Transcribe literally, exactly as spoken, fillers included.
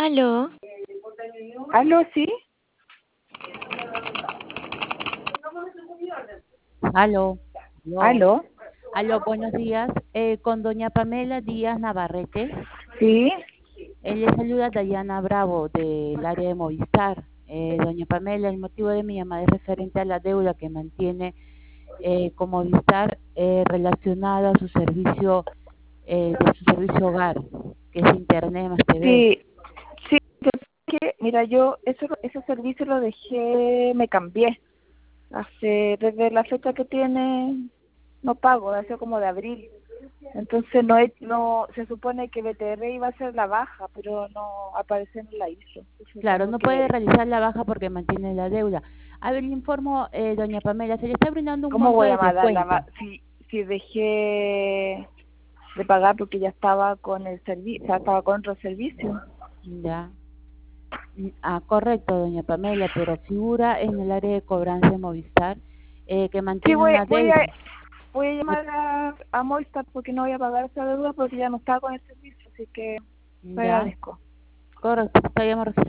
Aló. ¿Aló, sí? Aló, aló, ¿Aló? aló, buenos días. Eh, con doña Pamela Díaz Navarrete. ¿Sí? Eh, le saluda Dayana Bravo del área de Movistar. Eh, doña Pamela, el motivo de mi llamada es referente a la deuda que mantiene eh, con Movistar eh, relacionada a su servicio, eh, de su servicio hogar, que es Internet más T V. Sí, sí, que, mira, yo ese, ese servicio lo dejé, me cambié. Hace, desde la fecha que tiene, no pago, hace como de abril. Entonces no, he- no se supone que B T R iba a hacer la baja, pero no, aparece no la hizo. Entonces Claro, tengo no puede que, realizar la baja porque mantiene la deuda. A ver, le informo, eh, doña Pamela, se le está brindando un ¿cómo monto voy de a mandar la descuento. baja? Si, si dejé de pagar porque ya estaba con el servicio, o sea, estaba con otro servicio. Ya. Mm, Ah, correcto, doña Pamela, pero figura en el área de cobranza de Movistar eh, que Sí, mantiene voy, una voy a deuda. voy a llamar a, a Movistar porque no voy a pagar esa deuda porque ya no está con el servicio, así que te Ya, agradezco. correcto, está bien